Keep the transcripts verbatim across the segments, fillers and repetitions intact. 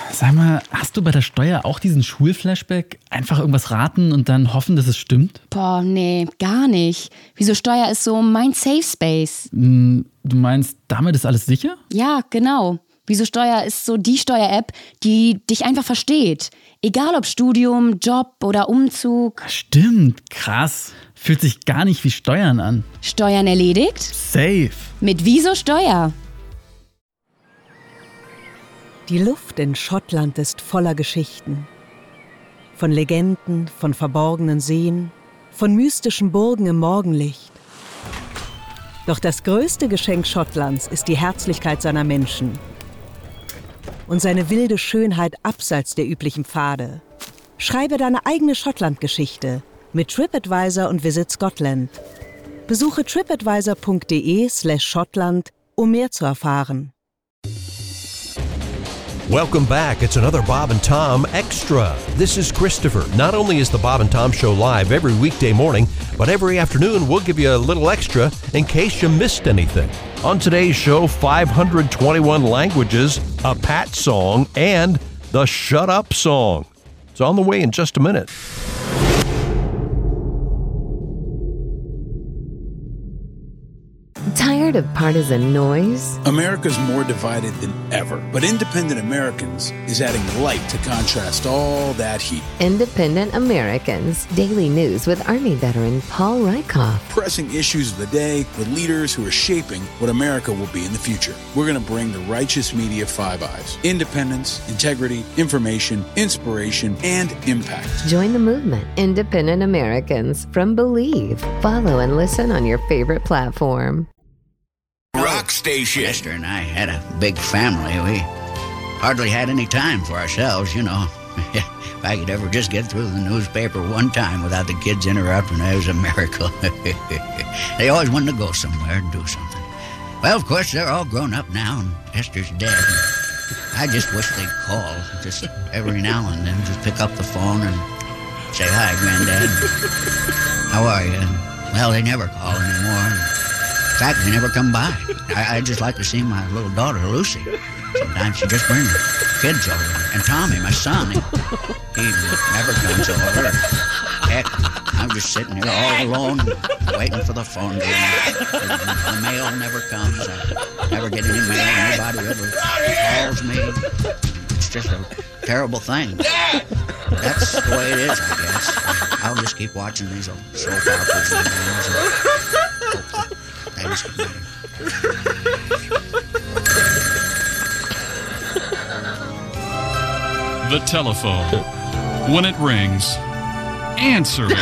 Sag mal, hast du bei der Steuer auch diesen Schulflashback? Einfach irgendwas raten und dann hoffen, dass es stimmt? Boah, nee, gar nicht. Wieso Steuer ist so mein Safe Space? Du meinst, damit ist alles sicher? Ja, genau. Wieso Steuer ist so die Steuer-App, die dich einfach versteht. Egal ob Studium, Job oder Umzug. Stimmt, krass. Fühlt sich gar nicht wie Steuern an. Steuern erledigt? Safe. Mit Wieso Steuer. Die Luft in Schottland ist voller Geschichten. Von Legenden, von verborgenen Seen, von mystischen Burgen im Morgenlicht. Doch das größte Geschenk Schottlands ist die Herzlichkeit seiner Menschen und seine wilde Schönheit abseits der üblichen Pfade. Schreibe deine eigene Schottland-Geschichte mit TripAdvisor und Visit Scotland. Besuche tripadvisor.de slash Schottland, um mehr zu erfahren. Welcome back. It's another Bob and Tom Extra. This is Christopher. Not only is the Bob and Tom Show live every weekday morning, but every afternoon we'll give you a little extra in case you missed anything. On today's show, five hundred twenty-one languages, a Pat song, and the Shut Up song. It's on the way in just a minute. Tired of partisan noise? America's more divided than ever, but Independent Americans is adding light to contrast all that heat. Independent Americans, daily news with Army veteran Paul Rykoff. Pressing issues of the day with leaders who are shaping what America will be in the future. We're going to bring the righteous media Five Eyes. Independence, integrity, information, inspiration, and impact. Join the movement, Independent Americans, from Believe. Follow and listen on your favorite platform. Rock station. Esther and I had a big family. We hardly had any time for ourselves, you know. If I could ever just get through the newspaper one time without the kids interrupting, it was a miracle. They always wanted to go somewhere and do something. Well, of course, they're all grown up now, and Esther's dead. And I just wish they'd call, just every now and then, just pick up the phone and say, "Hi, Granddad. How are you?" And, well, they never call anymore. In fact, they never come by. I, I just like to see my little daughter, Lucy. Sometimes she just brings her kids over. And Tommy, my son, he, he never comes over. Heck, I'm just sitting here all alone, waiting for the phone to ring. The mail never comes. I never get any mail. Nobody ever calls me. It's just a terrible thing. That's the way it is, I guess. I'll just keep watching these old soap operas and hope things get better. The telephone. When it rings, answer it.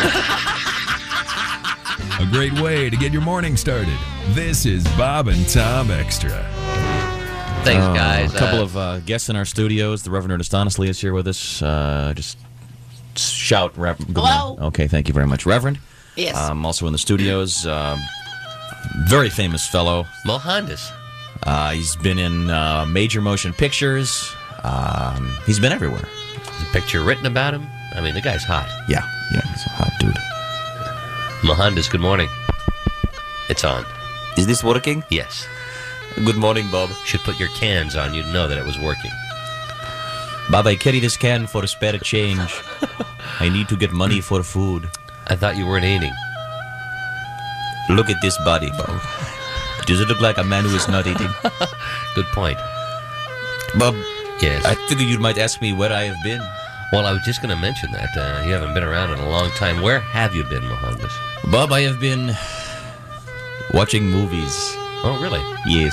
A great way to get your morning started. This is Bob and Tom Extra. Thanks, guys. Uh, a couple uh, of uh, guests in our studios. The Reverend Ernest Honestly is here with us. Uh, just shout, Reverend. Hello. Okay, thank you very much, Reverend. Yes. Um, also in the studios, um, very famous fellow, Mohandas. Uh, he's been in uh, major motion pictures. Um, he's been everywhere. There's a picture written about him. I mean, the guy's hot. Yeah, yeah, he's a hot dude. Mohandas, good morning. It's on. Is this working? Yes. Good morning, Bob. Should put your cans on. You'd know that it was working. Bob, I carry this can for a spare change. I need to get money for food. I thought you weren't eating. Look at this body, Bob. Does it look like a man who is not eating? Good point. Bob, yes. I figured you might ask me where I have been. Well, I was just going to mention that. Uh, you haven't been around in a long time. Where have you been, Mohandas? Bob, I have been watching movies. Oh, really? Yes.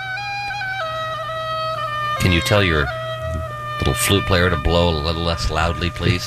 Can you tell your little flute player to blow a little less loudly, please?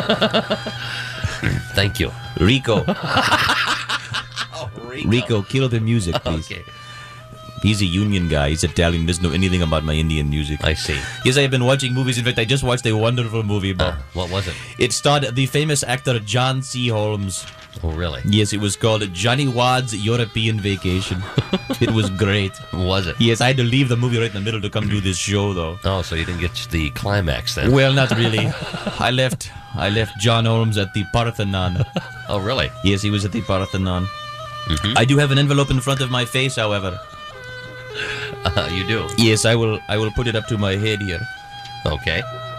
Thank you. Rico. oh, Rico. Rico, kill the music, please. Okay. He's a union guy. He's Italian. He doesn't know anything about my Indian music. I see. Yes, I have been watching movies. In fact, I just watched a wonderful movie, Bob. Uh, what was it? It starred the famous actor John C. Holmes. Oh, really? Yes, it was called Johnny Wad's European Vacation. It was great. Was it? Yes, I had to leave the movie right in the middle to come do this show, though. Oh, so you didn't get the climax then? Well, not really. I left I left John Holmes at the Parthenon. Oh, really? Yes, he was at the Parthenon. Mm-hmm. I do have an envelope in front of my face, however. Uh, you do? Yes, I will I will put it up to my head here. Okay.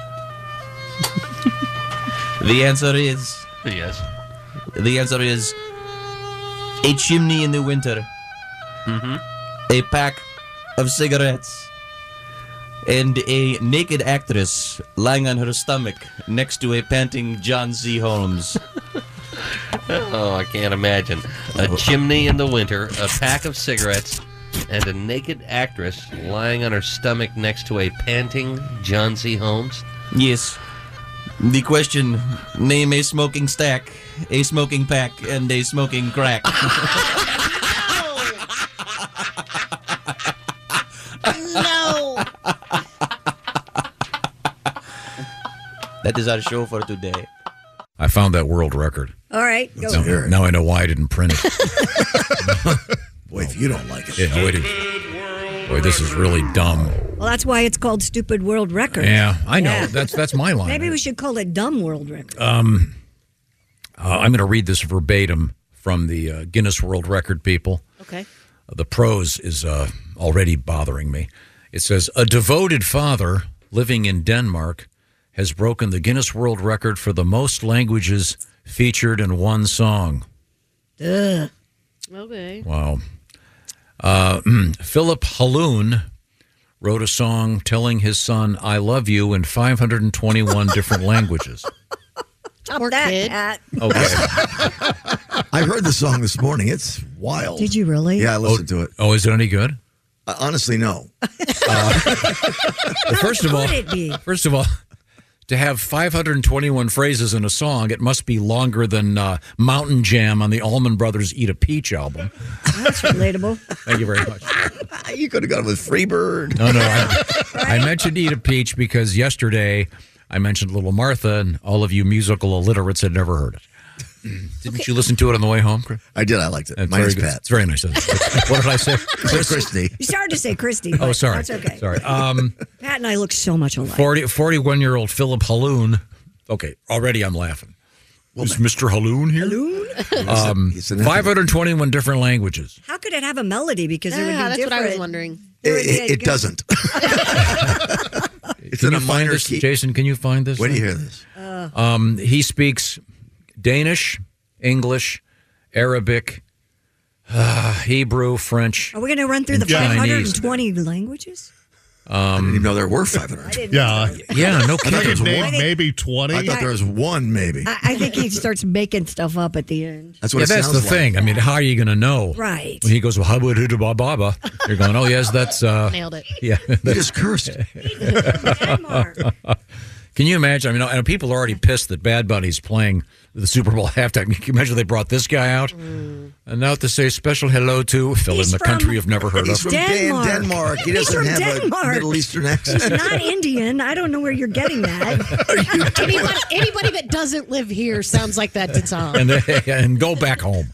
The answer is... Yes. The answer is... A chimney in the winter. Mm-hmm. A pack of cigarettes. And a naked actress lying on her stomach next to a panting John C. Holmes. Oh, I can't imagine. A chimney in the winter, a pack of cigarettes, and a naked actress lying on her stomach next to a panting John C. Holmes? Yes. The question, name a smoking stack, a smoking pack, and a smoking crack. No. That is our show for today. I found that world record. All right. Go. Now, now I know why I didn't print it. Boy, if you don't like it. Yeah, wait, it- boy, this is really dumb. Well, that's why it's called Stupid World Record. Yeah, I know. Yeah. That's that's my line. Maybe we should call it Dumb World Record. Um, uh, I'm going to read this verbatim from the uh, Guinness World Record people. Okay. Uh, the prose is uh, already bothering me. It says, a devoted father living in Denmark has broken the Guinness World Record for the most languages featured in one song. Ugh. Okay. Wow. Uh, Philip Haloon wrote a song telling his son, I love you, in five hundred twenty-one different languages. Stop that, kid. Pat. Okay. I heard the song this morning. It's wild. Did you really? Yeah, I listened to it. Oh, is it any good? Uh, honestly, no. Uh, well, first of all, could it be? first of all, to have five hundred twenty-one phrases in a song, it must be longer than uh, Mountain Jam on the Allman Brothers Eat a Peach album. That's relatable. Thank you very much. You could have gone with Freebird. No, no. I, I mentioned Eat a Peach because yesterday I mentioned Little Martha, and all of you musical illiterates had never heard it. Didn't okay. you listen to it on the way home, Chris? I did. I liked it. It's Mine is good. Pat. It's very nice. What did I say? Chris? Christy. You started to say Christy. Oh, sorry. That's okay. Sorry. Um, Pat and I look so much alike. forty, forty-one-year-old Philip Haloon. Okay, already I'm laughing. Well, is Mister Haloon here? Haloon? Um, five hundred twenty-one different languages. How could it have a melody? Because it would be Yeah, that's different. what I was wondering. It, it, it doesn't. It's can in you a find minor this, key. Jason? Can you find this? When do you hear this? Uh, Um, he speaks Danish, English, Arabic, uh, Hebrew, French. Are we going to run through the and five hundred Chinese. twenty languages? Um, I didn't even know there were five hundred. Yeah, yeah, no I thought there kidding. was Name one. maybe twenty. I thought there was one, maybe. I, I think he starts making stuff up at the end. That's what yeah, it that's sounds the like. thing. I mean, how are you going to know? Right. When he goes, well, baba, you're going, oh, yes, that's. Uh, Nailed it. Yeah. You just cursed. Can you imagine? I mean, I know people are already pissed that Bad Bunny's playing the Super Bowl halftime. Can you imagine they brought this guy out? Mm. And now to say special hello to Phil in the from- country you've never heard He's of. from Denmark. Dan- Denmark. He He's doesn't from have Denmark. a Middle Eastern accent. He's not Indian. I don't know where you're getting that. Anybody, anybody that doesn't live here sounds like that to Tom. And, they, and go back home.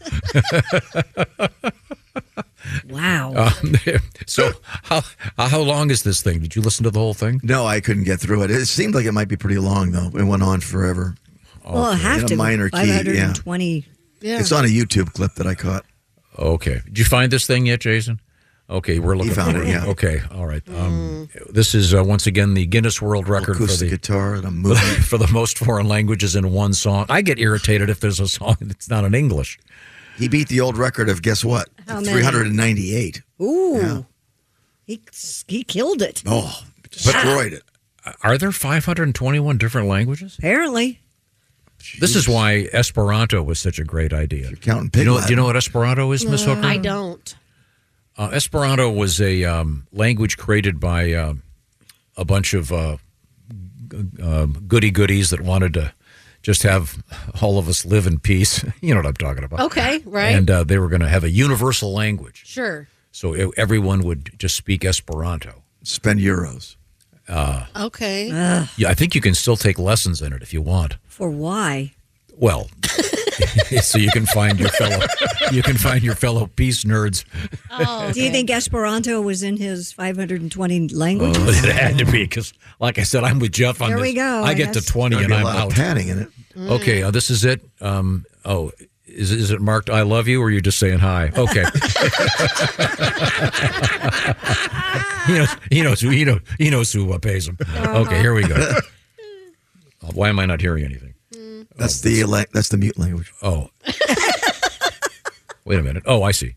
Wow. Um, so, how how long is this thing? Did you listen to the whole thing? No, I couldn't get through it. It seemed like it might be pretty long, though. It went on forever. Well, it have In to. a minor key, five hundred yeah. twenty. Yeah. It's on a YouTube clip that I caught. Okay. Did you find this thing yet, Jason? Okay, we're looking He found for it, yeah. Okay, all right. Um, this is, uh, once again, the Guinness World Record for Acoustic the, guitar and a movie. for the most foreign languages in one song. I get irritated if there's a song that's not in English. He beat the old record of, guess what? How many? three hundred ninety-eight. Ooh. Yeah. He, he killed it. Oh, destroyed it. Are there five hundred twenty-one different languages? Apparently. This is why Esperanto was such a great idea. You're counting Do pig you know, Latin. do you know what Esperanto is, Miss Hooker? I don't. Uh, Esperanto was a um, language created by uh, a bunch of uh, g- uh, goody-goodies that wanted to just have all of us live in peace. You know what I'm talking about. Okay, right. And uh, they were going to have a universal language. Sure. So e- everyone would just speak Esperanto. Spend euros. Uh, Okay. yeah, I think you can still take lessons in it if you want. For why? Well, so you can find your fellow you can find your fellow peace nerds. Oh, Do you think Esperanto was in his five hundred twenty languages? Oh, it had to be because, like I said, I'm with Jeff on There this. we go, I I get to guess. twenty There'd and be a I'm lot out. of padding in it. Okay, uh, this is it. Um, oh, Is, is it marked I love you, or are you just saying hi? Okay. he knows. He knows who. He knows. He knows who uh, pays him. Okay, here we go. Uh, why am I not hearing anything? That's oh, the la- that's the mute language. Oh. Wait a minute. Oh, I see.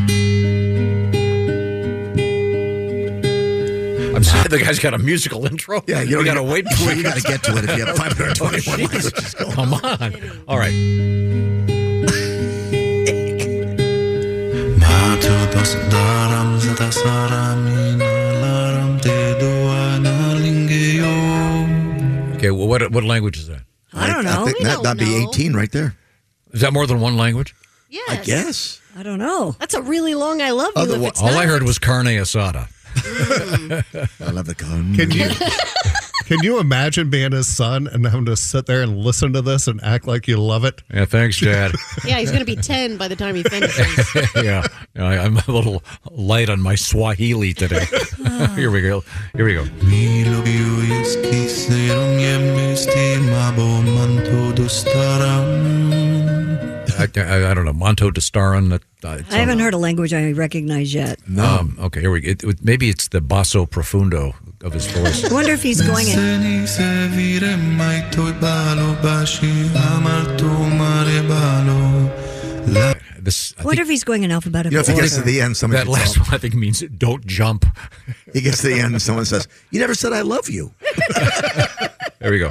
I'm sorry, the guy's got a musical intro. Yeah, you got to gotta, wait. Well, you got to get to it if you have five hundred twenty-one oh, languages. Come on. All right. Okay, well, what what language is that? I don't know. I think we that, don't that'd be know. eighteen right there. Is that more than one language? Yes. I guess. I don't know. That's a really long I love you. Other- if it's All not. I heard was carne asada. I love the con. Can you can you imagine being his son and having to sit there and listen to this and act like you love it? Yeah, thanks, Dad. Yeah, he's going to be ten by the time he finishes. yeah, yeah, I- I'm a little light on my Swahili today. Here we go. Here we go. I, I, I don't know. Monto Dastaran. Uh, I haven't heard a language I recognize yet. No. Um, okay, here we go. It, it, maybe it's the basso profundo of his voice. I wonder if he's going in. This, I wonder if he's going in alphabetical You know, if he order. gets to the end, somebody that last one I think means don't jump. He gets to the end and someone says, "You never said I love you." There we go.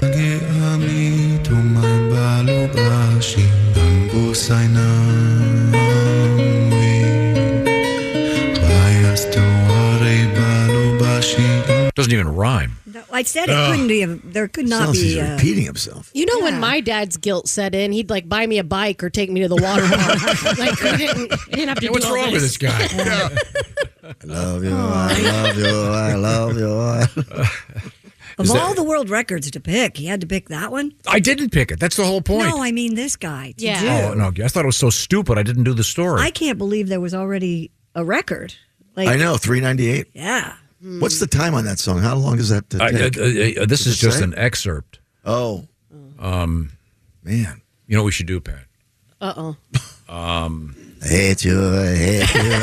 Doesn't even rhyme. No, I said it couldn't be. A, there could not Sounds be. he's Uh, repeating himself. You know, Yeah. when my dad's guilt set in, he'd like buy me a bike or take me to the water park. Like he didn't, he didn't have to. Yeah, what's do all wrong with this guy? I love you. I love you. I love you. I... Of Is all that- the world records to pick, he had to pick that one. I didn't pick it. That's the whole point. No, I mean this guy. To Yeah. do. Oh, no. I thought it was so stupid I didn't do the story. I can't believe there was already a record. Like, I know, three ninety-eight. Yeah. What's the time on that song? How long does that uh, I- take? uh, uh, this Does is it just say? an excerpt. Oh, Um, man. you know what we should do, Pat? Uh oh. Um, I hate you. I hate you.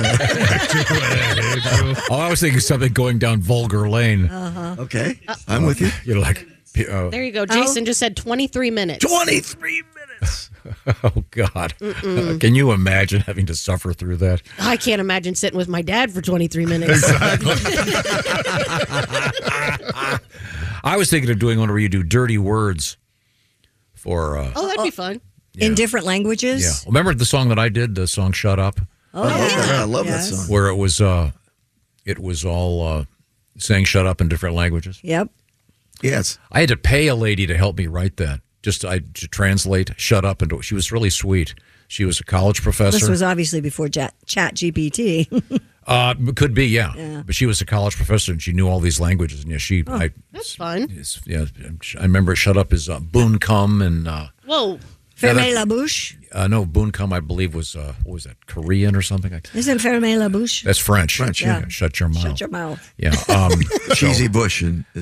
oh, I was thinking something going down vulgar lane. Uh-huh. Okay, I'm with you. You're like, uh, There you go. Jason just said twenty-three minutes. twenty-three minutes. oh, God. Uh, can you imagine having to suffer through that? I can't imagine sitting with my dad for twenty-three minutes. I was thinking of doing one where you do dirty words for. Uh, Oh, that'd be fun. In different languages. yeah. Remember the song that I did, the song "Shut Up," Oh, I love yeah. that. I love Yes. that song. where it was, uh, it was all uh, saying "shut up" in different languages. Yep. Yes. I had to pay a lady to help me write that. Just I to translate "shut up" into. She was really sweet. She was a college professor. This was obviously before Chat, Chat G P T. Uh, could be, yeah. Yeah. But she was a college professor and she knew all these languages. And yeah, she, Oh, I, that's fun. it's- yeah, I remember "shut up" is uh, "boon cum" and uh, Whoa. Fermez la bouche. uh, no, "boon cum" I believe was uh, what was that, Korean or something? I, Isn't fermez la bouche? that's French. French, yeah. Shut your mouth. Shut your mouth. Yeah. Um, Cheesy Bush. And, is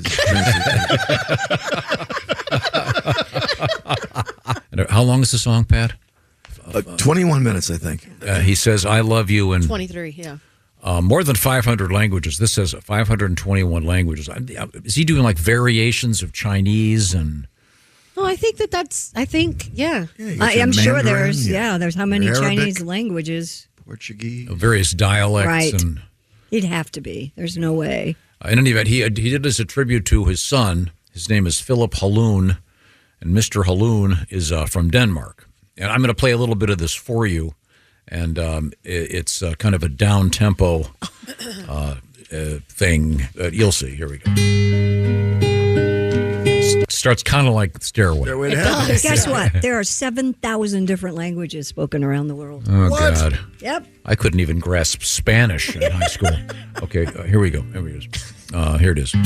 and how long is the song, Pat? uh, twenty-one minutes, I think. Uh, he says, "I love you" in twenty-three, yeah. uh, more than five hundred languages. This says five hundred twenty-one languages. I- Is he doing like variations of Chinese and? No, I think that that's, I think, yeah. Yeah, you I got am your sure Mandarin, there's, your yeah, there's how many Arabic, Chinese languages. Portuguese. Various dialects Right. and He'd have to be. There's no way. uh, in any event, he he did this a tribute to his son. His name is Philip Haloon, and Mister Haloon is uh, from Denmark. And I'm going to play a little bit of this for you, and um, it, it's uh, kind of a down tempo uh, uh, thing. Uh, you'll see. Here we go. S- starts kind of like Stairway. Stairway It to Heaven. does. Guess what? There are seven thousand different languages spoken around the world. Oh What? God. Yep. I couldn't even grasp Spanish in high school. Okay, uh, here we go. Here we go. Uh, here it is.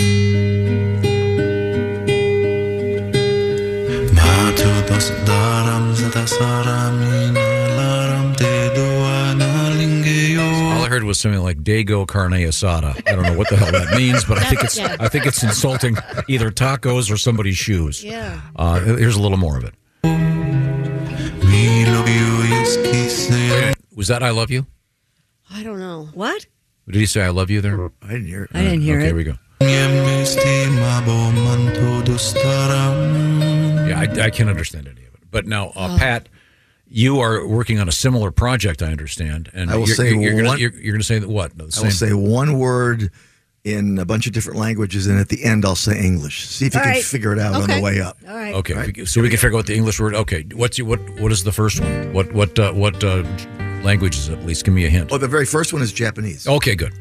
All I heard was something like "Dago carne asada." I don't know what the hell that means, but I think it's Yeah. I think it's insulting either tacos or somebody's shoes. Yeah. Uh, here's a little more of it. Me love you, yes, Was that I love you? I don't know. What? Did he say I love you there? I didn't hear it. I didn't hear okay, it. Here we go. Yeah, I, I can't understand any of it. But now, uh, Oh. Pat, you are working on a similar project, I understand. And I will you're, say you're, you're one- gonna, you're, you're gonna say that what? The I same- will say one word in a bunch of different languages, and at the end, I'll say English. See if you All can right. figure it out on Okay. the way up. All right. Okay, we- so we can figure out the English word. Okay, what's your, what? What is the first one? What what uh, what uh, language is it? At least give me a hint. Oh, the very first one is Japanese. Okay, good.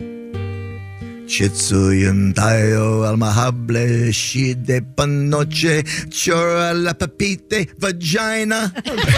Chitsuyan tayo almahable shide panoche chora la papite vagina.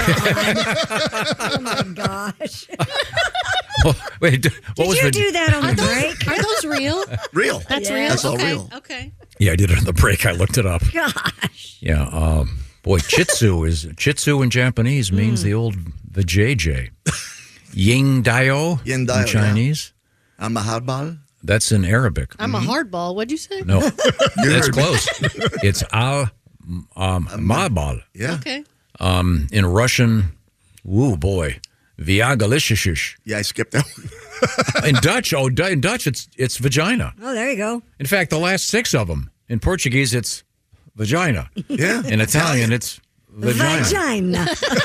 Oh my gosh. Oh, wait, what Did was you the- do that on Are the those, break? are those real? Real. That's Yeah. real? That's all okay. real. Okay. Yeah, I did it on the break. I looked it up. Gosh. Yeah, um, boy, chitsu is chitsu in Japanese means the old the J J. Ying Dayo Yin in Dayo, Chinese. Yeah. Almaharbal. That's in Arabic. I'm a hardball. What'd you say? No, that's heard me. close. It's al um, mabal. Yeah. Okay. Um, in Russian, woo boy, viagalishishish. Yeah, I skipped that one. In Dutch, oh, Du- in Dutch, it's it's vagina. Oh, there you go. In fact, the last six of them. In Portuguese, it's vagina. Yeah. In Italian, it's vagina. Vagina.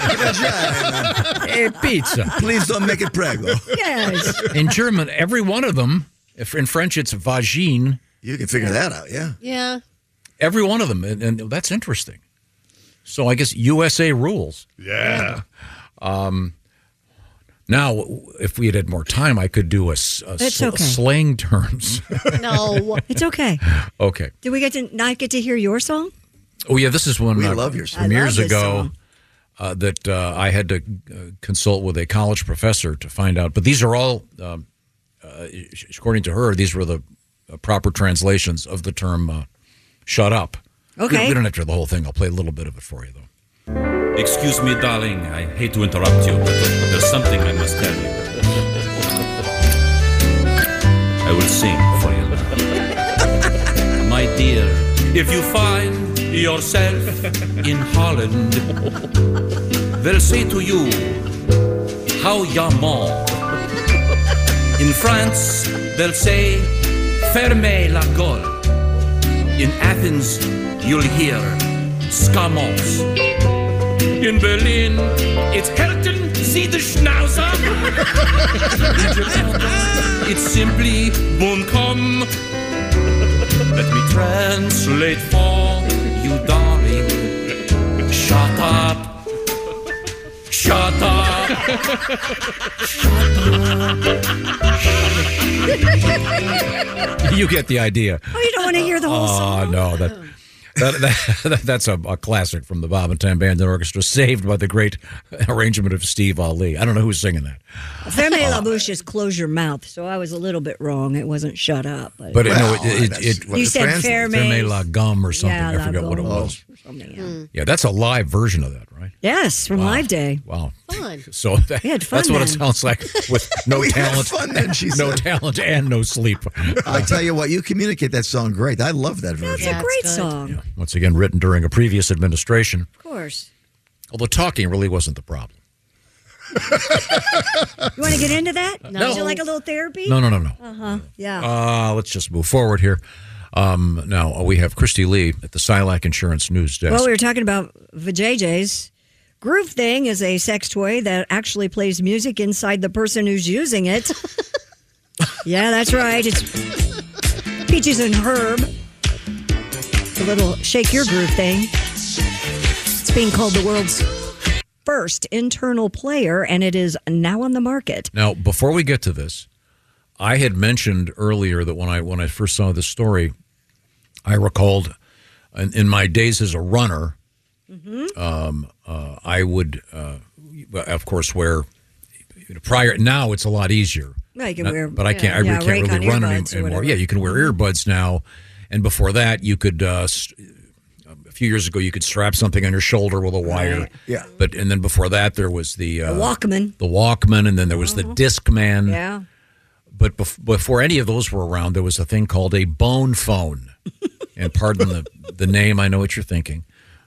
Hey, pizza. Please don't make it prego. Yes. In German, every one of them. If in French, it's vagine. You can figure that out, yeah. Yeah. Every one of them, and, and that's interesting. So I guess U S A rules. Yeah. Um, now, if we had had more time, I could do a, s- a It's sl- okay. slang terms. No. It's okay. Okay. Did we get to not get to hear your song? Oh yeah, this is one We uh, love your song. from I love years this ago song. uh, that uh, I had to uh, consult with a college professor to find out. But these are all, um, uh, according to her, these were the uh, proper translations of the term uh, "shut up." Okay. We, we don't have to hear the whole thing. I'll play a little bit of it for you, though. Excuse me, darling. I hate to interrupt you, but there's something I must tell you. I will sing for you now. My dear, if you find yourself in Holland, they'll say to you, how ya mort. In France, they'll say, fermez la gueule. In Athens, you'll hear, scamos. In Berlin, it's Helton, Sie the Schnauzer. In Japan, it's simply bon com. Let me translate for you, darling. Shut up. Shut up. You get the idea. Oh, you don't want to hear the whole Oh song? no, that, that, that that's a, a classic from the Bob and Tom Band and Orchestra, saved by the great arrangement of Steve Ali. I don't know who's singing that, Ferme la bouche is close your mouth, so I was a little bit wrong. It wasn't shut up. But, but Well, no, it, it, that's it, what You it said translates. ferme. Ferme la Gomme or something. Yeah, I la forget what it gomme. was. Something, yeah. Yeah, that's a live version of that, right? Yes, from Live Day. Wow. Fun. So that, We had fun that's what it then. sounds like with no We had talent, fun then, she no said. talent, and no sleep. I tell you what, you communicate that song great. I love that version. That's Yeah, a it's great good. song. Once again, written during a previous administration. Of course. Although talking really wasn't the problem. You want to get into that? No. Would you like a little therapy? No, no, no, no. Uh huh. Yeah. Uh, let's just move forward here. Um, now, uh, we have Christy Lee at the Silac Insurance News Desk. Well, we were talking about vajayjays. Groove Thing is a sex toy that actually plays music inside the person who's using it. Yeah, that's right. It's Peaches and Herb. The little shake your groove thing. It's being called the world's first internal player, and it is now on the market. Now, before we get to this, I had mentioned earlier that when I when I first saw this story, I recalled in, in my days as a runner, Mm-hmm. um, uh, I would, uh, of course, wear prior. Now it's a lot easier. No, you can Not- wear, but I can't. I yeah, really can't Raycon really run any, earbuds or anymore. whatever. Yeah, you can wear earbuds now, and before that, you could. Uh, st- a few years ago, you could strap something on your shoulder with a wire. Right. Yeah. But and then before that, there was the uh, The Walkman. the Walkman, and then there was the Discman. Yeah. But bef- before any of those were around, there was a thing called a bone phone. And pardon the, the name, I know what you're thinking.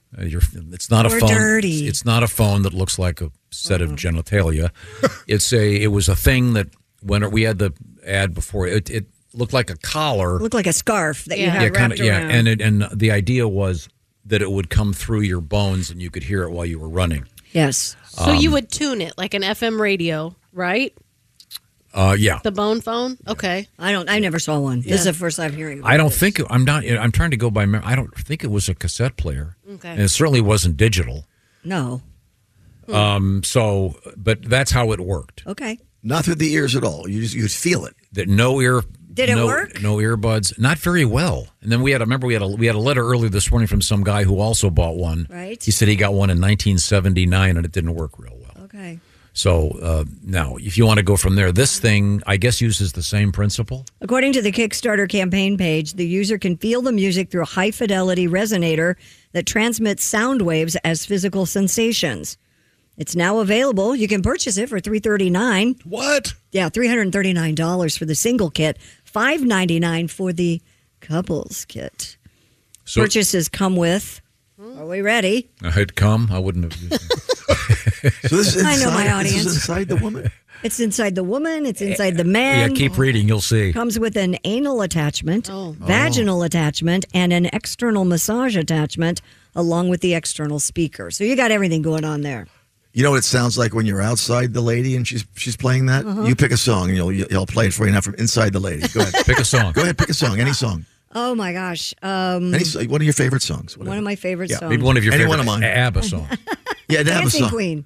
Uh, you're, it's not a We're phone. dirty. It's not a phone that looks like a set of genitalia. It's a. It was a thing that when we had the ad before, it, it looked like a collar. Looked like a scarf that you had yeah, wrapped kind of, yeah. around. And it, and the idea was that it would come through your bones and you could hear it while you were running. Yes. So you Um, would tune it like an F M radio, right? Uh, yeah. The bone phone? Okay. I don't. I never saw one. This is the first I'm hearing about I don't this. think I'm not. I'm trying to go by. mem- I don't think it was a cassette player. Okay. And it certainly wasn't digital. No. Um. So, but that's how it worked. Okay. Not through the ears at all. You just you feel it. That no ear. Did it no, work? No earbuds. Not very well. And then we had. I remember we had a we had a letter earlier this morning from some guy who also bought one. Right. He said he got one in nineteen seventy-nine and it didn't work real well. Okay. So uh, now, if you want to go from there, this thing I guess uses the same principle. According to the Kickstarter campaign page, the user can feel the music through a high-fidelity resonator that transmits sound waves as physical sensations. It's now available. You can purchase it for three hundred thirty-nine dollars. What? Yeah, three hundred thirty-nine dollars for the single kit, five hundred ninety-nine dollars for the couples kit. So- Purchases come with. Are we ready? I had come. I wouldn't have. So this is I know my inside- this is audience. inside the woman. It's inside the woman. It's inside the man. Yeah, keep reading. You'll see. Comes with an anal attachment, vaginal attachment, and an external massage attachment, along with the external speaker. So you got everything going on there. You know what it sounds like when you're outside the lady and she's she's playing that? Uh-huh. You pick a song and you'll you'll play it for you now from inside the lady. Go ahead. Pick a song. Go ahead, pick a song. Any song. Oh my gosh! Um, Any, one of your favorite songs. one of my favorite Yeah, songs. Maybe one of your Any favorite one of mine. ABBA song. Yeah, the ABBA Dancing song. Queen.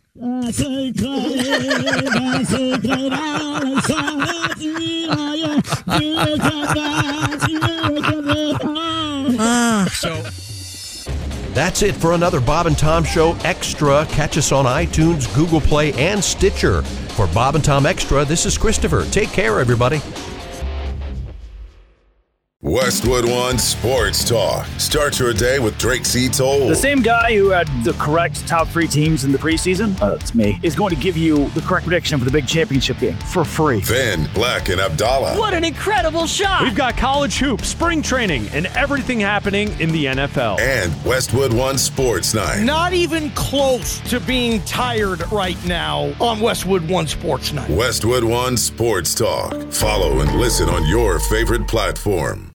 So That's it for another Bob and Tom Show Extra. Catch us on iTunes, Google Play, and Stitcher. For Bob and Tom Extra, this is Christopher. Take care, everybody. Westwood One Sports Talk. Start your day with Drake C. Toll. The same guy who had the correct top three teams in the preseason, uh, that's me, is going to give you the correct prediction for the big championship game for free. Then Black and Abdallah. What an incredible shot! We've got college hoops, spring training, and everything happening in the N F L. And Westwood One Sports Night. Not even close to being tired right now on Westwood One Sports Night. Westwood One Sports Talk. Follow and listen on your favorite platform.